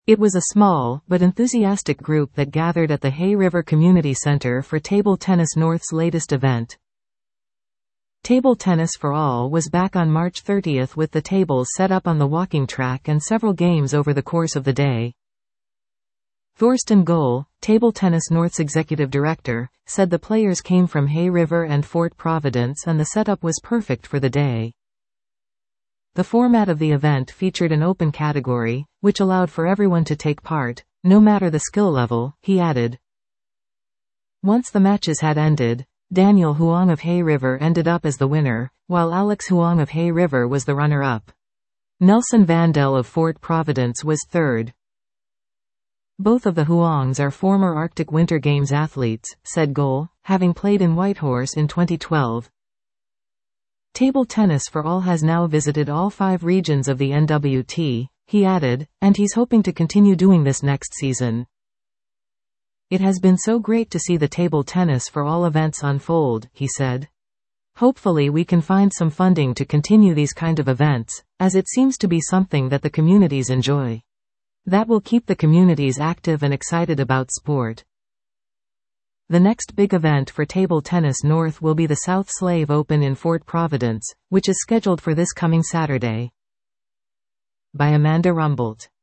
It was a small, but enthusiastic group that gathered at the Hay River Community Center for Table Tennis North's latest event. Table Tennis for All was back on March 30 with the tables set up on the walking track and several games over the course of the day. Thorsten Gohl, Table Tennis North's executive director, said the players came from Hay River and Fort Providence and the setup was perfect for the day. The format of the event featured an open category, which allowed for everyone to take part, no matter the skill level, he added. Once the matches had ended, Daniel Huang of Hay River ended up as the winner, while Alex Huang of Hay River was the runner-up. Nelson Vandel of Fort Providence was third. Both of the Huangs are former Arctic Winter Games athletes, said Gohl, having played in Whitehorse in 2012. Table Tennis for All has now visited all 5 regions of the NWT, he added, and he's hoping to continue doing this next season. It has been so great to see the Table Tennis for All events unfold, he said. Hopefully we can find some funding to continue these kind of events, as it seems to be something that the communities enjoy. That will keep the communities active and excited about sport. The next big event for Table Tennis North will be the South Slave Open in Fort Providence, which is scheduled for this coming Saturday. By Amanda Rumbold.